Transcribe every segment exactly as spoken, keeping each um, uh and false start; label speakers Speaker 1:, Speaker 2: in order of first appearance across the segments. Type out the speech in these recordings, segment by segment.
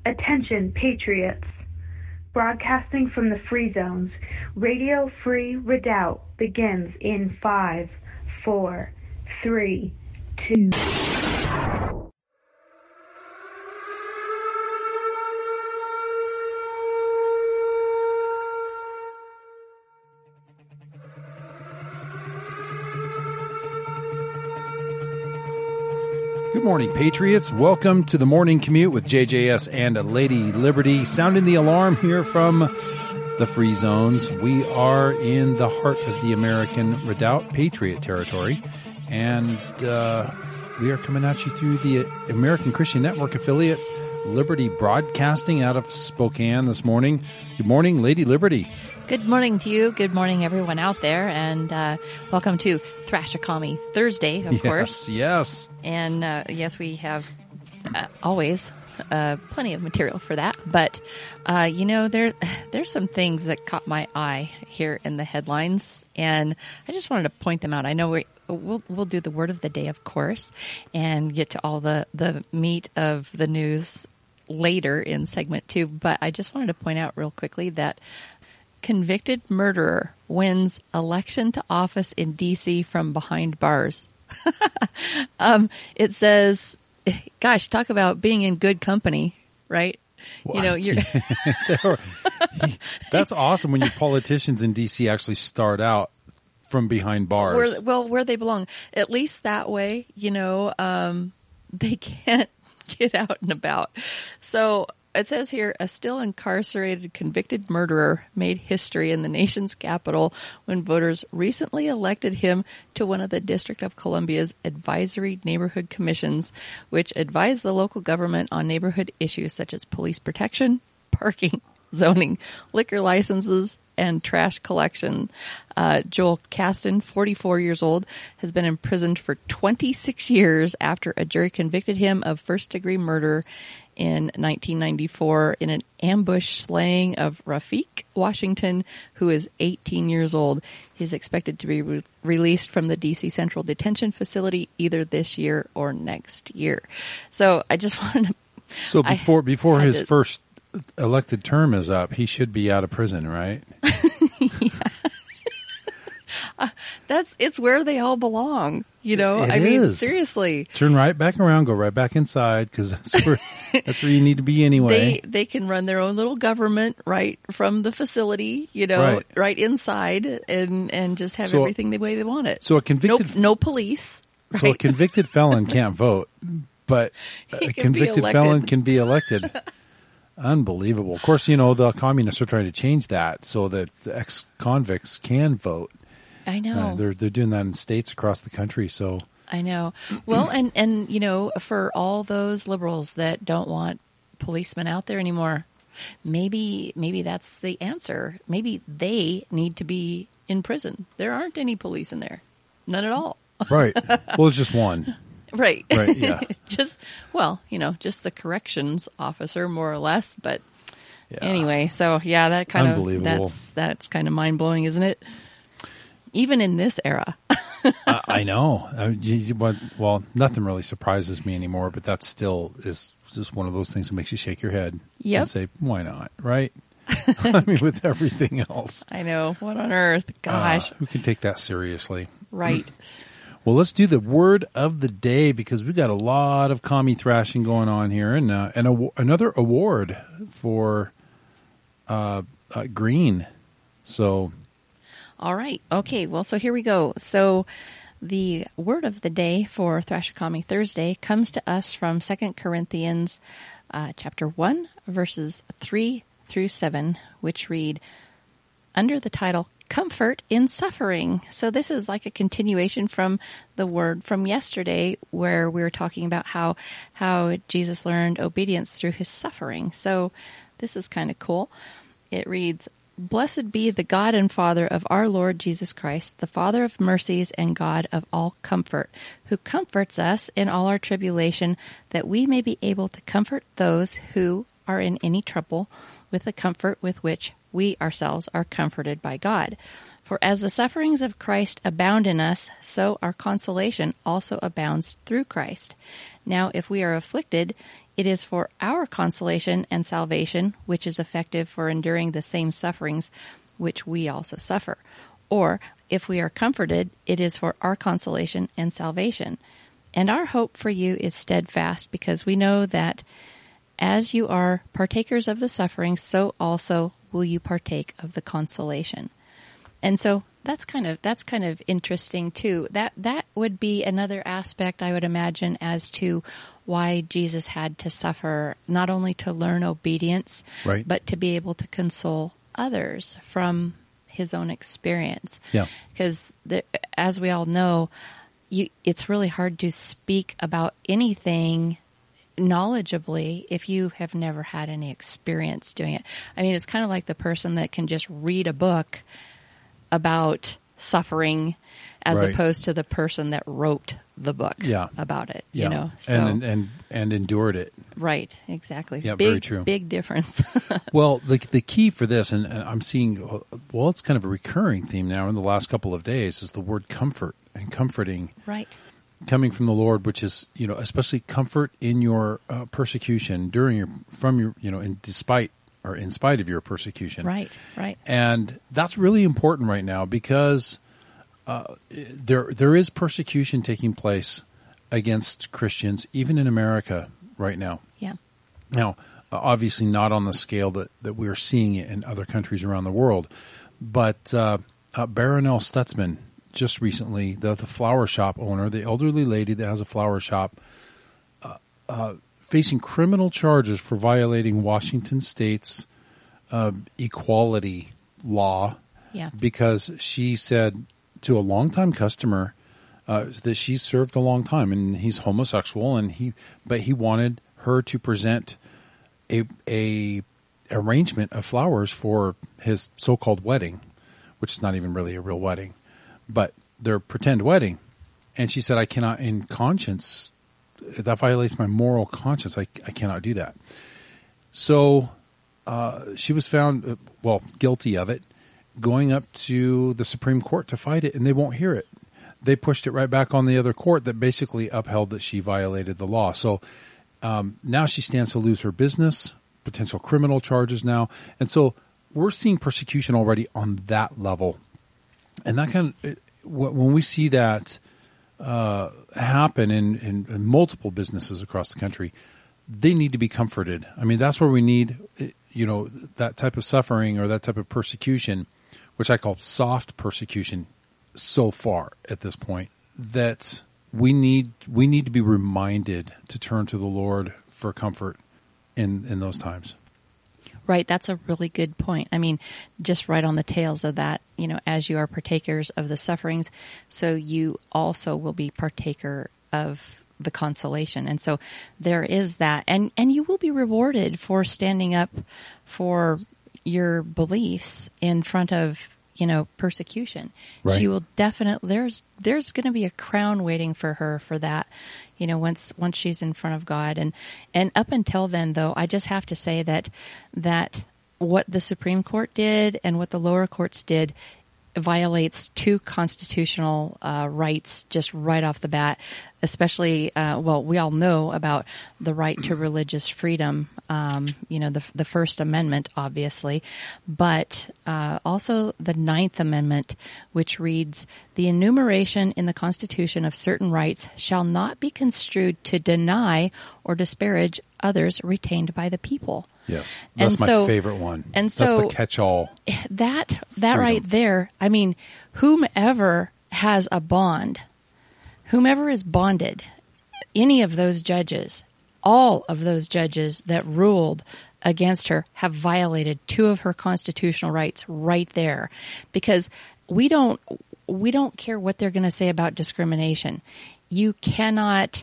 Speaker 1: Attention, Patriots! Broadcasting from the Free Zones, Radio Free Redoubt begins in five, four, three, two.
Speaker 2: Good morning, Patriots. Welcome to the Morning Commute with J J S and Lady Liberty. Sounding the alarm here from the Free Zones. We are in the heart of the American Redoubt Patriot territory, and uh, we are coming at you through the American Christian Network affiliate, Liberty Broadcasting, out of Spokane this morning. Good morning, Lady Liberty.
Speaker 3: Good morning to you. Good morning, everyone out there, and uh, welcome to Thrashakami Thursday, of
Speaker 2: yes,
Speaker 3: course.
Speaker 2: Yes,
Speaker 3: And uh, yes, we have uh, always uh, plenty of material for that. But uh, you know, there there's some things that caught my eye here in the headlines, and I just wanted to point them out. I know we we'll we'll do the word of the day, of course, and get to all the the meat of the news later in segment two. But I just wanted to point out real quickly that convicted murderer wins election to office in D C from behind bars. um, it says, gosh, talk about being in good company, right?
Speaker 2: Well,
Speaker 3: you know, you're
Speaker 2: that's awesome when your politicians in D C actually start out from behind bars.
Speaker 3: Where, well, where they belong. At least that way, you know, um, they can't get out and about. So it says here, a still incarcerated convicted murderer made history in the nation's capital when voters recently elected him to one of the District of Columbia's advisory neighborhood commissions, which advise the local government on neighborhood issues such as police protection, parking, zoning, liquor licenses, and trash collection. Uh, Joel Caston, forty-four years old, has been imprisoned for twenty-six years after a jury convicted him of first-degree murder in nineteen ninety-four in an ambush slaying of Rafiq Washington, who is eighteen years old. He's expected to be re- released from the D C Central Detention Facility either this year or next year. So I just wanted to...
Speaker 2: So before, before his
Speaker 3: to,
Speaker 2: first elected term is up, he should be out of prison, right?
Speaker 3: yeah. uh, that's it's where they all belong, you know.
Speaker 2: It
Speaker 3: I mean,
Speaker 2: is.
Speaker 3: seriously,
Speaker 2: turn right back around, go right back inside, because that's where that's where you need to be anyway.
Speaker 3: They they can run their own little government right from the facility, you know,
Speaker 2: right,
Speaker 3: right inside, and and just have
Speaker 2: so,
Speaker 3: everything the way they want it.
Speaker 2: So a convicted
Speaker 3: no, no police. Right?
Speaker 2: So a convicted felon can't vote, but a convicted felon can be elected. Unbelievable. Of course, you know, the communists are trying to change that so that the ex-convicts can vote.
Speaker 3: I know.
Speaker 2: Uh, they're they're doing that in states across the country. So
Speaker 3: I know. Well, and, and, you know, for all those liberals that don't want policemen out there anymore, maybe maybe that's the answer. Maybe they need to be in prison. There aren't any police in there. None at all.
Speaker 2: Right. Well, it's just one.
Speaker 3: Right.
Speaker 2: Right, yeah.
Speaker 3: just, well, you know, just the corrections officer, more or less. But
Speaker 2: yeah.
Speaker 3: Anyway, so, yeah, that kind of, that's, that's kind of mind-blowing, isn't it? Even in this era.
Speaker 2: uh, I know. Uh, you, you, well, nothing really surprises me anymore, but that still is just one of those things that makes you shake your head
Speaker 3: yep.
Speaker 2: and say, why not, right? I mean, with everything else.
Speaker 3: I know. What on earth? Gosh.
Speaker 2: Uh, who can take that seriously?
Speaker 3: Right.
Speaker 2: Well, let's do the word of the day because we've got a lot of commie thrashing going on here, and uh, and a, another award for uh, uh, Green. So,
Speaker 3: all right, okay. Well, so here we go. So, the word of the day for Thrashakami Thursday comes to us from Second Corinthians, uh, chapter one, verses three through seven, which read under the title Comfort in Suffering. So this is like a continuation from the word from yesterday where we were talking about how how Jesus learned obedience through his suffering. So this is kind of cool. It reads, Blessed be the God and Father of our Lord Jesus Christ, the Father of mercies and God of all comfort, who comforts us in all our tribulation, that we may be able to comfort those who are in any trouble with the comfort with which we ourselves are comforted by God. For as the sufferings of Christ abound in us, so our consolation also abounds through Christ. Now, if we are afflicted, it is for our consolation and salvation, which is effective for enduring the same sufferings which we also suffer. Or, if we are comforted, it is for our consolation and salvation. And our hope for you is steadfast, because we know that as you are partakers of the suffering, so also will you partake of the consolation. And so that's kind of that's kind of interesting too. That that would be another aspect, I would imagine, as to why Jesus had to suffer, not only to learn obedience,
Speaker 2: right,
Speaker 3: but to be able to console others from his own experience.
Speaker 2: Yeah.
Speaker 3: Because as we all know, you, it's really hard to speak about anything knowledgeably if you have never had any experience doing it. I mean, it's kind of like the person that can just read a book about suffering as
Speaker 2: right.
Speaker 3: opposed to the person that wrote the book
Speaker 2: yeah.
Speaker 3: about it,
Speaker 2: yeah.
Speaker 3: you know. So,
Speaker 2: and, and and endured it.
Speaker 3: Right, exactly.
Speaker 2: Yeah,
Speaker 3: big,
Speaker 2: very true.
Speaker 3: Big difference.
Speaker 2: Well, the the key for this, and, and I'm seeing, well, it's kind of a recurring theme now in the last couple of days, is the word comfort and comforting.
Speaker 3: Right.
Speaker 2: Coming from the Lord, which is, you know, especially comfort in your uh, persecution, during your, from your, you know, in despite or in spite of your persecution.
Speaker 3: Right, right.
Speaker 2: And that's really important right now, because uh, there there is persecution taking place against Christians, even in America right now.
Speaker 3: Yeah.
Speaker 2: Now, uh, obviously not on the scale that, that we're seeing it in other countries around the world, but uh, uh, Baronelle Stutzman, just recently, the, the flower shop owner, the elderly lady that has a flower shop, uh, uh, facing criminal charges for violating Washington State's uh, equality law,
Speaker 3: yeah.
Speaker 2: because she said to a longtime customer uh, that she served a long time, and he's homosexual, and he but he wanted her to present a a arrangement of flowers for his so-called wedding, which is not even really a real wedding, but their pretend wedding. And she said, I cannot, in conscience, that violates my moral conscience. I, I cannot do that. So uh, she was found, uh, well, guilty of it, going up to the Supreme Court to fight it, and they won't hear it. They pushed it right back on the other court that basically upheld that she violated the law. So um, now she stands to lose her business, potential criminal charges now. And so we're seeing persecution already on that level. And that kind of, when we see that uh, happen in, in, in multiple businesses across the country, they need to be comforted. I mean, that's where we need, you know, that type of suffering or that type of persecution, which I call soft persecution so far at this point, that we need we need to be reminded to turn to the Lord for comfort in, in those times.
Speaker 3: Right. That's a really good point. I mean, just right on the tails of that, you know, as you are partakers of the sufferings, so you also will be partaker of the consolation. And so there is that. And, and you will be rewarded for standing up for your beliefs in front of, you know, persecution.
Speaker 2: Right.
Speaker 3: She will definitely, there's, there's going to be a crown waiting for her for that, you know, once, once she's in front of God. And, and up until then, though, I just have to say that, that what the Supreme Court did and what the lower courts did violates two constitutional uh, rights just right off the bat, especially, uh, well, we all know about the right to religious freedom, um, you know, the, the First Amendment, obviously, but uh, also the Ninth Amendment, which reads, the enumeration in the Constitution of certain rights shall not be construed to deny or disparage others retained by the people.
Speaker 2: Yes, that's
Speaker 3: and
Speaker 2: my
Speaker 3: so,
Speaker 2: favorite one.
Speaker 3: And
Speaker 2: that's
Speaker 3: so
Speaker 2: the catch-all.
Speaker 3: That that
Speaker 2: freedom.
Speaker 3: right there. I mean, whomever has a bond, whomever is bonded, any of those judges, all of those judges that ruled against her have violated two of her constitutional rights right there, because we don't we don't care what they're going to say about discrimination. You cannot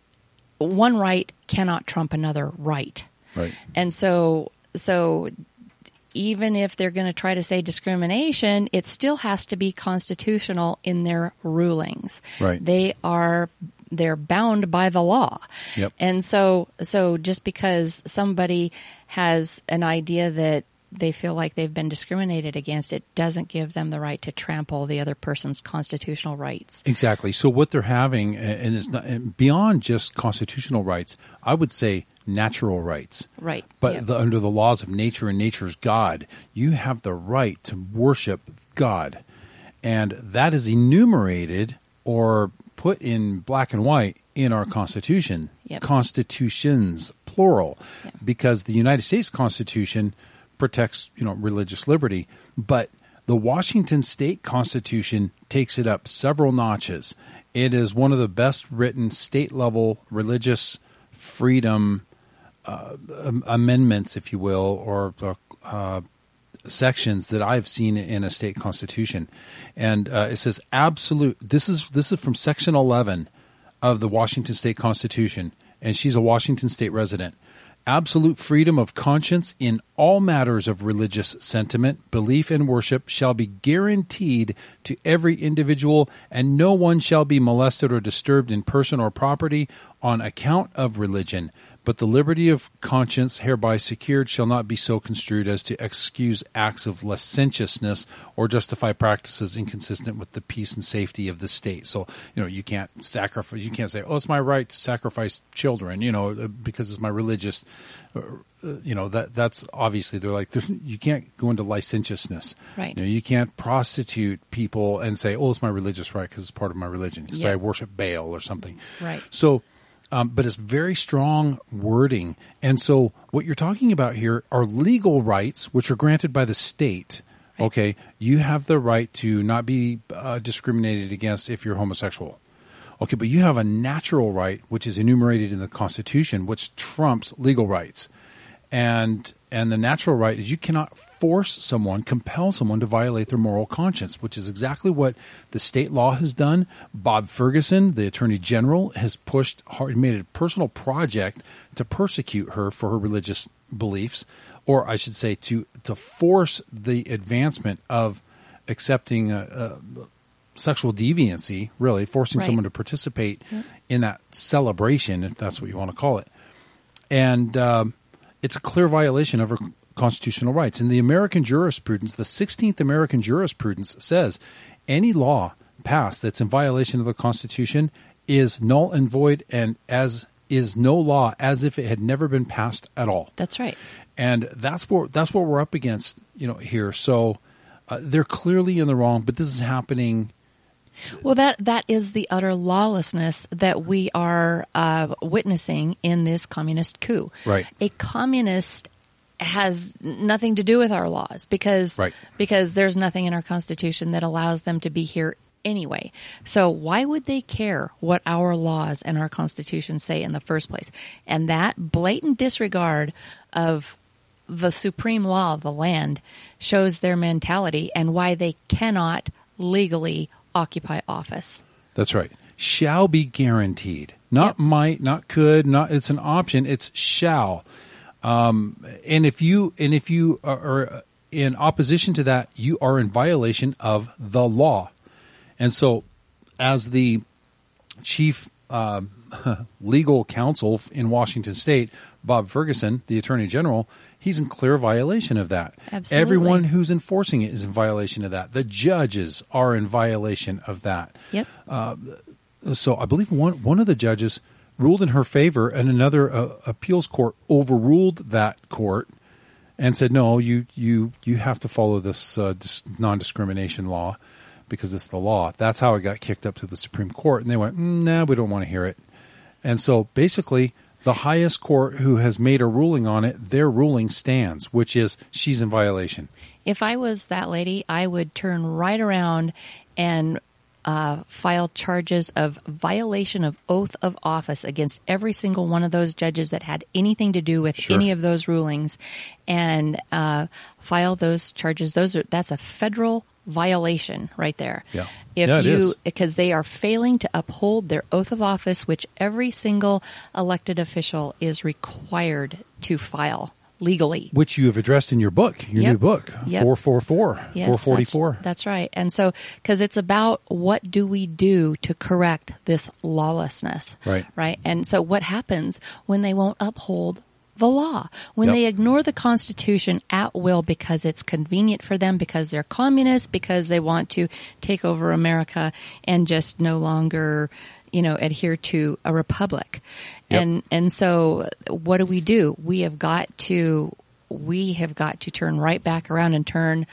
Speaker 3: one right cannot trump another right.
Speaker 2: Right.
Speaker 3: And so, so even if they're going to try to say discrimination, it still has to be constitutional in their rulings.
Speaker 2: Right.
Speaker 3: They are, they're bound by the law.
Speaker 2: Yep.
Speaker 3: And so, so just because somebody has an idea that they feel like they've been discriminated against, it doesn't give them the right to trample the other person's constitutional rights.
Speaker 2: Exactly. So what they're having, and it's not, and beyond just constitutional rights, I would say natural rights.
Speaker 3: Right.
Speaker 2: But
Speaker 3: Yep.
Speaker 2: the, under the laws of nature and nature's God, you have the right to worship God. And that is enumerated or put in black and white in our Constitution.
Speaker 3: Yep.
Speaker 2: Constitutions, plural.
Speaker 3: Yep.
Speaker 2: Because the United States Constitution protects, you know, religious liberty. But the Washington State Constitution takes it up several notches. It is one of the best written state-level religious freedom uh, amendments, if you will, or uh, sections that I've seen in a state constitution. And uh, it says absolute, this is this is from section eleven of the Washington State Constitution, and she's a Washington State resident. Absolute freedom of conscience in all matters of religious sentiment, belief, and worship shall be guaranteed to every individual, and no one shall be molested or disturbed in person or property on account of religion. But the liberty of conscience hereby secured shall not be so construed as to excuse acts of licentiousness or justify practices inconsistent with the peace and safety of the state. So, you know, you can't sacrifice, you can't say, oh, it's my right to sacrifice children, you know, because it's my religious, uh, you know, that that's obviously, they're like, you can't go into licentiousness.
Speaker 3: Right.
Speaker 2: You know, you can't prostitute people and say, oh, it's my religious right because it's part of my religion, because
Speaker 3: Yep.
Speaker 2: I worship Baal or something.
Speaker 3: Right.
Speaker 2: So, Um, but it's very strong wording. And so what you're talking about here are legal rights, which are granted by the state.
Speaker 3: Right.
Speaker 2: Okay. You have the right to not be uh, discriminated against if you're homosexual. Okay. But you have a natural right, which is enumerated in the Constitution, which trumps legal rights. And and the natural right is you cannot force someone, compel someone to violate their moral conscience, which is exactly what the state law has done. Bob Ferguson, the Attorney General, has pushed hard, made it a personal project to persecute her for her religious beliefs, or I should say to to force the advancement of accepting a, a sexual deviancy, really, forcing
Speaker 3: Right.
Speaker 2: someone to participate
Speaker 3: Yep.
Speaker 2: in that celebration, if that's what you want to call it. And um, it's a clear violation of her constitutional rights. In the American jurisprudence, the sixteenth American jurisprudence says any law passed that's in violation of the Constitution is null and void, and as is no law as if it had never been passed at all.
Speaker 3: That's right.
Speaker 2: And that's what that's what we're up against, you know, here. So uh, they're clearly in the wrong, but this is happening.
Speaker 3: Well, that that is the utter lawlessness that we are uh, witnessing in this communist coup.
Speaker 2: Right.
Speaker 3: A communist has nothing to do with our laws because
Speaker 2: Right.
Speaker 3: because there's nothing in our Constitution that allows them to be here anyway. So why would they care what our laws and our Constitution say in the first place? And that blatant disregard of the supreme law of the land shows their mentality and why they cannot legally occupy office.
Speaker 2: That's right. Shall be guaranteed. Not
Speaker 3: Yep.
Speaker 2: might, not could, not it's an option, it's shall. Um, and if you and if you are in opposition to that, you are in violation of the law. And so as the chief um, legal counsel in Washington State, Bob Ferguson, the Attorney General, he's in clear violation of that.
Speaker 3: Absolutely.
Speaker 2: Everyone who's enforcing it is in violation of that. The judges are in violation of that.
Speaker 3: Yep.
Speaker 2: So I believe one one of the judges ruled in her favor, and another uh, appeals court overruled that court and said, no, you you you have to follow this uh, dis- non-discrimination law because it's the law. That's how it got kicked up to the Supreme Court, and they went, mm, nah, we don't want to hear it. And so basically the highest court who has made a ruling on it, their ruling stands, which is she's in violation.
Speaker 3: If I was that lady, I would turn right around and uh, file charges of violation of oath of office against every single one of those judges that had anything to do with
Speaker 2: Sure.
Speaker 3: any of those rulings, and uh, file those charges. Those are that's a federal violation right there.
Speaker 2: Yeah.
Speaker 3: If
Speaker 2: Yeah, it
Speaker 3: you
Speaker 2: is.
Speaker 3: because they are failing to uphold their oath of office, which every single elected official is required to file legally.
Speaker 2: Which you have addressed in your book, your
Speaker 3: Yep.
Speaker 2: new book,
Speaker 3: Yep.
Speaker 2: four forty-four,
Speaker 3: Yes,
Speaker 2: four forty-four.
Speaker 3: That's, that's right. And so, because it's about what do we do to correct this lawlessness,
Speaker 2: Right.
Speaker 3: Right. And so, what happens when they won't uphold the law. When
Speaker 2: Yep.
Speaker 3: they ignore the Constitution at will because it's convenient for them, because they're communists, because they want to take over America and just no longer, you know, adhere to a republic.
Speaker 2: Yep.
Speaker 3: And and so what do we do? We have got to we have got to turn right back around and turn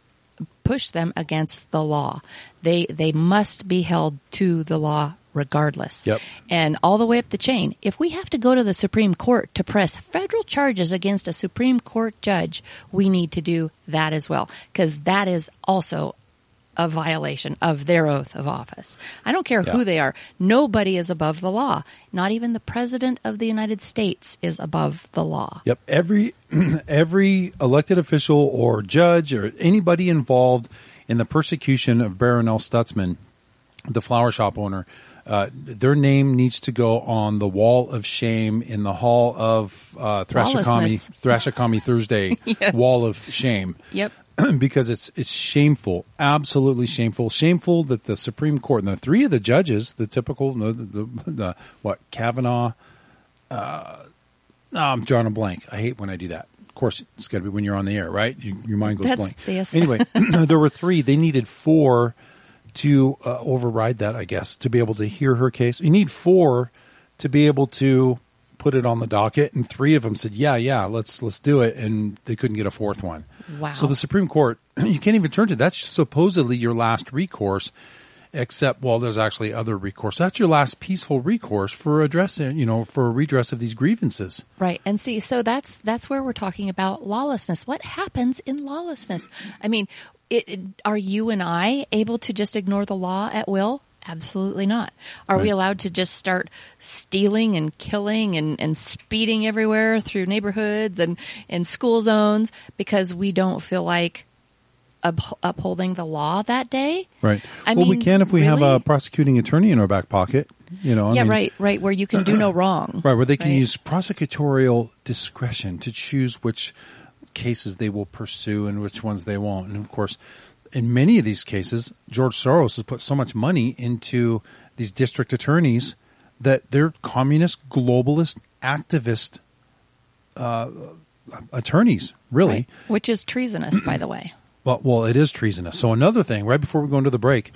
Speaker 3: push them against the law. They they must be held to the law regardless.
Speaker 2: Yep.
Speaker 3: And all the way up the chain. If we have to go to the Supreme Court to press federal charges against a Supreme Court judge, we need to do that as well, because that is also a violation of their oath of office. I don't care
Speaker 2: Yeah.
Speaker 3: who they are. Nobody is above the law. Not even the President of the United States is above the law.
Speaker 2: Yep. Every every elected official or judge or anybody involved in the persecution of Baronel Stutzman, the flower shop owner, uh, their name needs to go on the wall of shame in the hall of uh, Thrashakami,
Speaker 3: Lawlessness.
Speaker 2: Thrashakami Thursday
Speaker 3: Yes.
Speaker 2: wall of shame.
Speaker 3: Yep.
Speaker 2: Because it's it's shameful, absolutely shameful, shameful that the Supreme Court and the three of the judges, the typical, the, the, the what Kavanaugh, uh, oh, I'm drawing a blank. I hate when I do that. Of course, it's got to be when you're on the air, right? You, your mind goes
Speaker 3: That's-
Speaker 2: blank.
Speaker 3: yes.
Speaker 2: Anyway, there were three. They needed four to uh, override that, I guess, to be able to hear her case. You need four to be able to put it on the docket, and three of them said, "Yeah, yeah, let's let's do it," and they couldn't get a fourth one.
Speaker 3: Wow.
Speaker 2: So the Supreme Court, you can't even turn to. That's supposedly your last recourse, except, well, there's actually other recourse. That's your last peaceful recourse for addressing, you know, for a redress of these grievances.
Speaker 3: Right. And see, so that's that's where we're talking about lawlessness. What happens in lawlessness? I mean, it, it, are you and I able to just ignore the law at will? Absolutely not. Are we
Speaker 2: Right.
Speaker 3: allowed to just start stealing and killing and, and speeding everywhere through neighborhoods and, and school zones because we don't feel like up, upholding the law that day?
Speaker 2: Right.
Speaker 3: I
Speaker 2: well, we
Speaker 3: mean,
Speaker 2: can if we have
Speaker 3: really?
Speaker 2: a prosecuting attorney in our back pocket. You know, I
Speaker 3: yeah,
Speaker 2: mean,
Speaker 3: right, right, where you can do no wrong.
Speaker 2: Right, where they can
Speaker 3: right?
Speaker 2: use prosecutorial discretion to choose which cases they will pursue and which ones they won't. And of course, in many of these cases, George Soros has put so much money into these district attorneys that they're communist, globalist, activist uh, attorneys, really.
Speaker 3: Right. Which is treasonous, by the way.
Speaker 2: Well, well, it is treasonous. So another thing, right before we go into the break,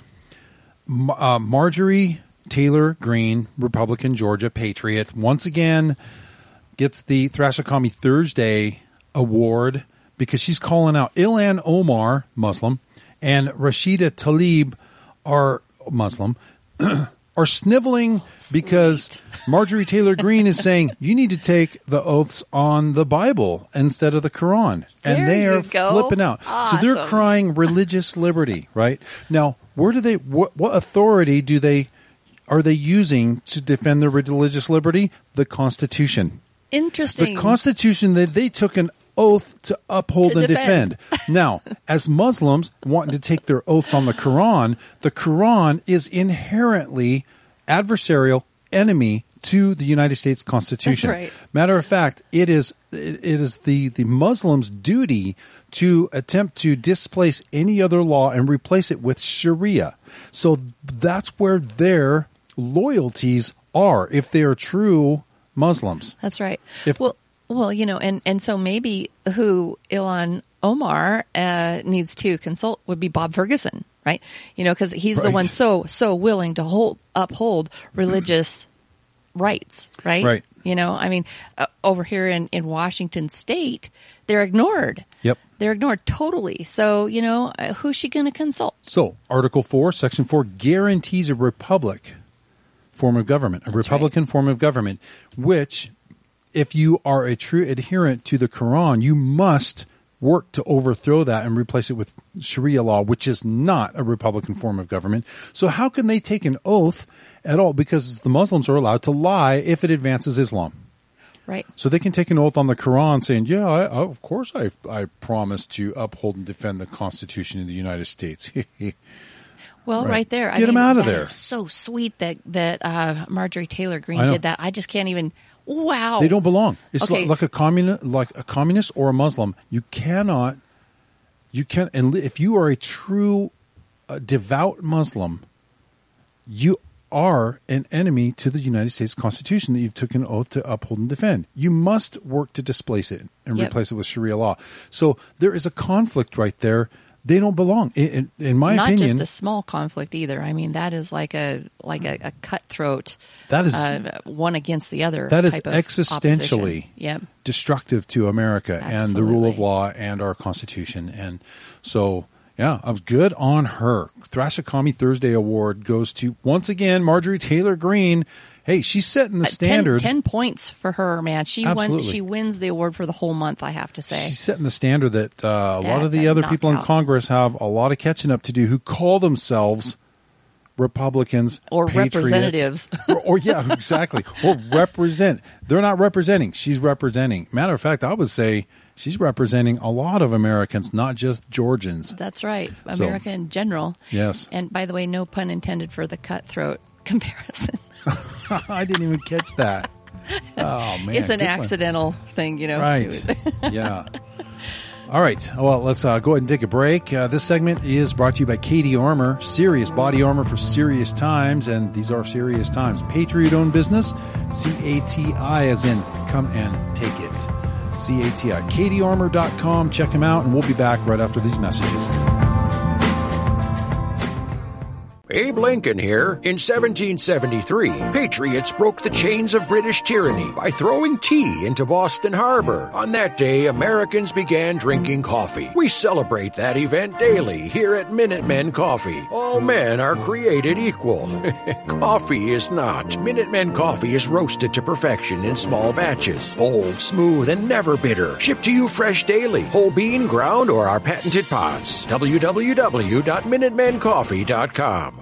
Speaker 2: uh, Marjorie Taylor Greene, Republican, Georgia patriot, once again gets the Thrashakami Thursday Award because she's calling out Ilhan Omar, Muslim, and Rashida Tlaib, are Muslim, are sniveling because Marjorie Taylor Greene is saying you need to take the oaths on the Bible instead of the Quran. And
Speaker 3: There
Speaker 2: they
Speaker 3: you
Speaker 2: are
Speaker 3: go.
Speaker 2: flipping out. So they're
Speaker 3: Awesome.
Speaker 2: crying religious liberty, right? Now, where do they, what, what authority do they, are they using to defend their religious liberty? The Constitution.
Speaker 3: Interesting.
Speaker 2: The Constitution that they took an oath to uphold
Speaker 3: To
Speaker 2: and
Speaker 3: defend.
Speaker 2: defend. Now, as Muslims wanting to take their oaths on the Quran, the Quran is inherently adversarial, enemy to the United States Constitution.
Speaker 3: That's right.
Speaker 2: Matter of fact, it is it, it is the, the Muslims' duty to attempt to displace any other law and replace it with Sharia. So that's where their loyalties are, if they are true Muslims.
Speaker 3: That's right.
Speaker 2: If-
Speaker 3: well, well, you know, and, and so maybe who Ilhan Omar uh, needs to consult would be Bob Ferguson, right? You know, because he's the
Speaker 2: Right.
Speaker 3: one so so willing to hold uphold religious rights, right?
Speaker 2: Right.
Speaker 3: You know, I mean, uh, over here in, in Washington State, they're ignored.
Speaker 2: Yep.
Speaker 3: They're ignored totally. So, you know, uh, who's she going to consult?
Speaker 2: So, Article four, Section four guarantees a republic form of government, a
Speaker 3: That's
Speaker 2: Republican
Speaker 3: right.
Speaker 2: form of government, which, if you are a true adherent to the Quran, you must work to overthrow that and replace it with Sharia law, which is not a Republican form of government. So how can they take an oath at all? Because the Muslims are allowed to lie if it advances Islam.
Speaker 3: Right.
Speaker 2: So they can take an oath on the Quran saying, yeah, I, I, of course I, I promise to uphold and defend the Constitution of the United States.
Speaker 3: Well,
Speaker 2: Right.
Speaker 3: right, there. I
Speaker 2: Get 'em
Speaker 3: mean,
Speaker 2: out of
Speaker 3: that
Speaker 2: there.
Speaker 3: is so sweet that that uh, Marjorie Taylor Greene
Speaker 2: I know.
Speaker 3: did that. I just can't even. Wow.
Speaker 2: They don't belong. It's
Speaker 3: Okay.
Speaker 2: like, like a communist, like a communist or a Muslim. You cannot, you can, and if you are a true uh, devout Muslim, you are an enemy to the United States Constitution that you've taken an oath to uphold and defend. You must work to displace it and
Speaker 3: Yep.
Speaker 2: replace it with Sharia law. So there is a conflict right there. They don't belong. In, in, in my
Speaker 3: Not
Speaker 2: opinion,
Speaker 3: just a small conflict either. I mean, that is like a like a, a cutthroat.
Speaker 2: That is-
Speaker 3: uh, one against the other.
Speaker 2: that is
Speaker 3: type of
Speaker 2: existentially
Speaker 3: opposition. Yep.
Speaker 2: destructive to America and the rule of
Speaker 3: Absolutely.
Speaker 2: law and our Constitution. And so, yeah, I was good on her. Thrashakami Thursday Award goes to, once again, Marjorie Taylor Greene. Hey, she's setting the
Speaker 3: Uh,
Speaker 2: standard.
Speaker 3: ten, ten points for her, man. She won.
Speaker 2: Absolutely.
Speaker 3: She wins the award for the whole month. I have to say.
Speaker 2: She's setting the standard that uh, a lot of
Speaker 3: That's
Speaker 2: the
Speaker 3: a
Speaker 2: other people in
Speaker 3: knockout.
Speaker 2: Congress have a lot of catching up to do who call themselves Republicans
Speaker 3: Or
Speaker 2: patriots.
Speaker 3: representatives.
Speaker 2: or, or yeah, exactly. Or represent. They're not representing. She's representing. Matter of fact, I would say she's representing a lot of Americans, not just Georgians.
Speaker 3: That's right.
Speaker 2: So-
Speaker 3: America in general.
Speaker 2: Yes.
Speaker 3: And by the way, no pun intended for the cutthroat comparison.
Speaker 2: I didn't even catch that. Oh man,
Speaker 3: It's an
Speaker 2: good one.
Speaker 3: accidental thing, you know.
Speaker 2: Right. Yeah. All right. Well, let's uh, go ahead and take a break. Uh, this segment is brought to you by Katie Armor, serious body armor for serious times, and these are serious times. Patriot-owned business, C A T I as in come and take it. C A T I. Katie Armor dot com. Check them out, and we'll be back right after these messages.
Speaker 4: Abe Lincoln here. In seventeen seventy-three, patriots broke the chains of British tyranny by throwing tea into Boston Harbor. On that day, Americans began drinking coffee. We celebrate that event daily here at Minutemen Coffee. All men are created equal. Coffee is not. Minutemen Coffee is roasted to perfection in small batches. Bold, smooth, and never bitter. Shipped to you fresh daily. Whole bean, ground, or our patented pods. w w w dot minutemen coffee dot com.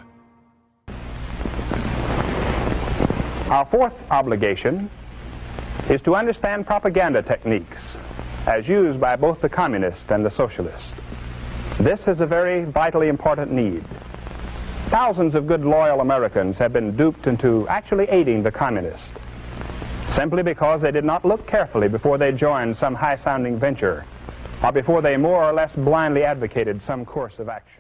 Speaker 5: Our fourth obligation is to understand propaganda techniques as used by both the communist and the socialist. This is a very vitally important need. Thousands of good, loyal Americans have been duped into actually aiding the communists simply because they did not look carefully before they joined some high-sounding venture or before they more or less blindly advocated some course of action.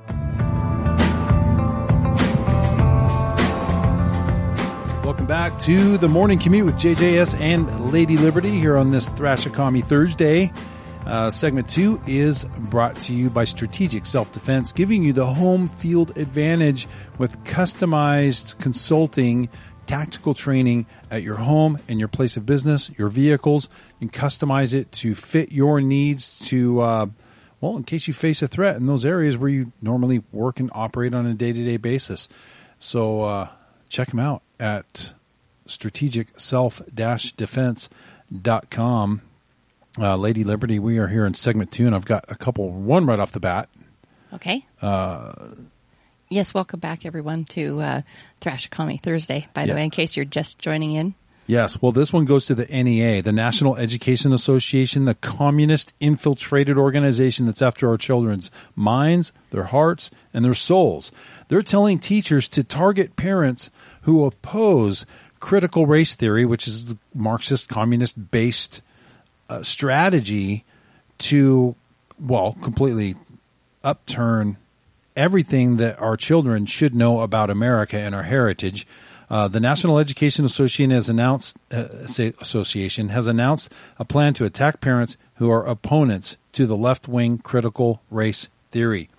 Speaker 2: Welcome back to the Morning Commute with J J S and Lady Liberty here on this Thrashakami Thursday. Uh, segment two is brought to you by Strategic Self-Defense, giving you the home field advantage with customized consulting, tactical training at your home and your place of business, your vehicles. You can customize it to fit your needs to, uh, well, in case you face a threat in those areas where you normally work and operate on a day-to-day basis. So uh, check them out at strategic self dash defense dot com. Uh, Lady Liberty, we are here in segment two, and I've got a couple, one right off the bat.
Speaker 3: Okay. Uh, yes, welcome back, everyone, to uh, Thrashakami Thursday, by the
Speaker 2: Yeah.
Speaker 3: way, in case you're just joining in.
Speaker 2: Yes, well, this one goes to the N E A, the National Education Association, the communist infiltrated organization that's after our children's minds, their hearts, and their souls. They're telling teachers to target parents who oppose critical race theory, which is the Marxist, communist-based uh, strategy to, well, completely upturn everything that our children should know about America and our heritage. Uh, the National Education Association has announced uh, Association has announced a plan to attack parents who are opponents to the left-wing critical race theory.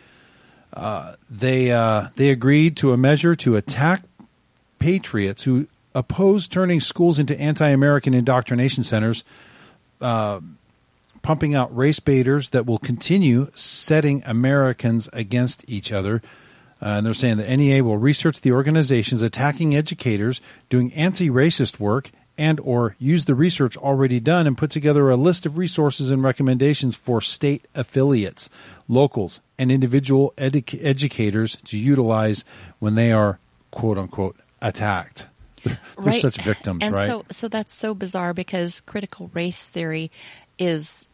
Speaker 2: Uh, they uh, they agreed to a measure to attack patriots who oppose turning schools into anti-American indoctrination centers, uh, pumping out race baiters that will continue setting Americans against each other. Uh, and they're saying the N E A will research the organizations attacking educators, doing anti-racist work, and or use the research already done and put together a list of resources and recommendations for state affiliates, locals, and individual edu- educators to utilize when they are, quote-unquote, attacked. They're
Speaker 3: Right.
Speaker 2: such victims,
Speaker 3: and
Speaker 2: right?
Speaker 3: so, so that's so bizarre because critical race theory is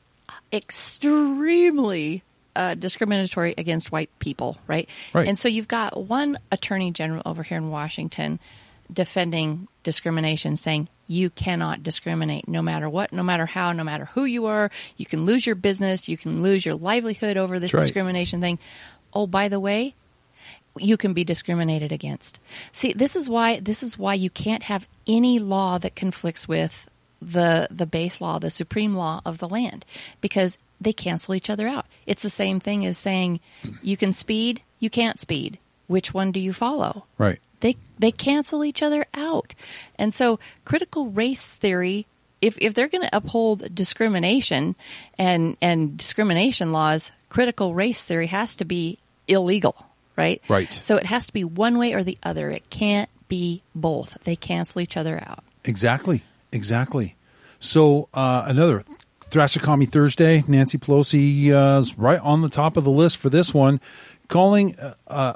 Speaker 3: extremely uh, discriminatory against white people, right?
Speaker 2: Right.
Speaker 3: And so you've got one attorney general over here in Washington defending discrimination, saying you cannot discriminate no matter what, no matter how, no matter who you are. You can lose your business. You can lose your livelihood over this
Speaker 2: That's right.
Speaker 3: discrimination thing. Oh, by the way, you can be discriminated against. See, this is why this is why you can't have any law that conflicts with the the base law, the supreme law of the land, because they cancel each other out. It's the same thing as saying you can speed, you can't speed. Which one do you follow?
Speaker 2: Right.
Speaker 3: They they cancel each other out. And so critical race theory, if if they're going to uphold discrimination and and discrimination laws, critical race theory has to be illegal, right?
Speaker 2: Right.
Speaker 3: So it has to be one way or the other. It can't be both. They cancel each other out.
Speaker 2: Exactly. Exactly. So uh, another Thrashakami Thursday, Nancy Pelosi uh, is right on the top of the list for this one, calling uh, uh,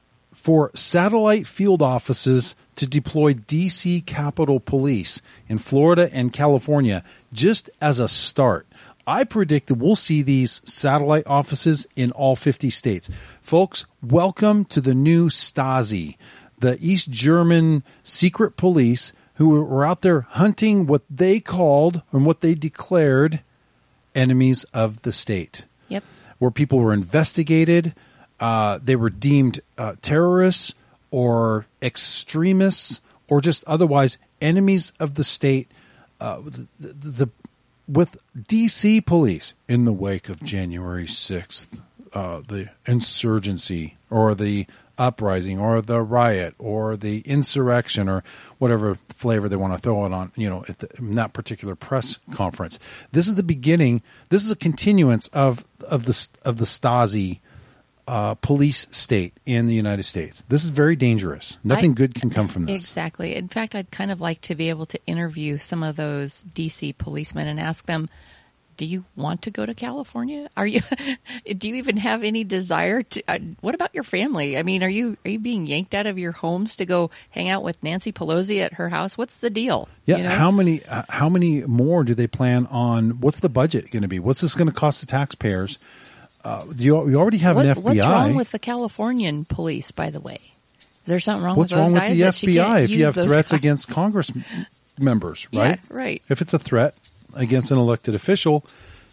Speaker 2: for satellite field offices to deploy D C Capitol Police in Florida and California just as a start. I predict that we'll see these satellite offices in all fifty states. Folks, welcome to the new Stasi, the East German secret police who were out there hunting what they called and what they declared enemies of the state.
Speaker 3: Yep.
Speaker 2: Where people were investigated, uh, they were deemed uh, terrorists or extremists or just otherwise enemies of the state. Uh, the, the, the with D C police in the wake of January sixth, uh, the insurgency or the uprising or the riot or the insurrection or whatever flavor they want to throw it on, you know, at the, in that particular press conference. This is the beginning. This is a continuance of of the of the Stasi uh, police state in the United States. This is very dangerous. Nothing I, good can come from this.
Speaker 3: Exactly. In fact, I'd kind of like to be able to interview some of those D C policemen and ask them, do you want to go to California? Are you? Do you even have any desire to? Uh, what about your family? I mean, are you are you being yanked out of your homes to go hang out with Nancy Pelosi at her house? What's the deal?
Speaker 2: Yeah.
Speaker 3: You know?
Speaker 2: How many? Uh, how many more do they plan on? What's the budget going to be? What's this going to cost the taxpayers? Uh, do you, you already have
Speaker 3: what,
Speaker 2: an F B I?
Speaker 3: What's wrong with the Californian police, by the way? Is there something wrong
Speaker 2: what's
Speaker 3: with those
Speaker 2: wrong
Speaker 3: guys?
Speaker 2: with the
Speaker 3: F
Speaker 2: F B I if you have threats
Speaker 3: guys?
Speaker 2: against Congress members, right?
Speaker 3: Yeah, right.
Speaker 2: If it's a threat against an elected official.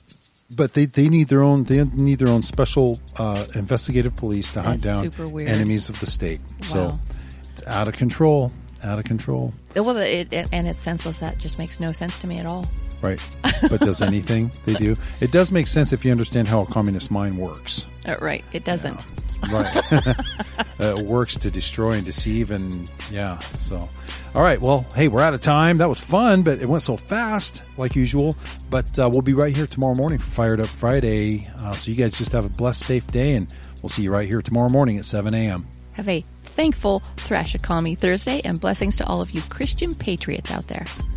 Speaker 2: But they, they need their own they need their own special uh, investigative police to hunt
Speaker 3: That's
Speaker 2: down
Speaker 3: super weird.
Speaker 2: enemies of the state.
Speaker 3: Wow.
Speaker 2: So it's out of control, out of control.
Speaker 3: Well, it, it, and it's senseless. That just makes no sense to me at all.
Speaker 2: Right. But does anything they do? It does make sense if you understand how a communist mind works.
Speaker 3: Uh, right. It doesn't.
Speaker 2: Yeah. Right. uh, it works to destroy and deceive and yeah. So, all right. Well, hey, we're out of time. That was fun, but it went so fast like usual. But uh, we'll be right here tomorrow morning for Fired Up Friday. Uh, so you guys just have a blessed, safe day, and we'll see you right here tomorrow morning at seven a.m.
Speaker 3: Have a thankful Thrashakami Thursday and blessings to all of you Christian patriots out there.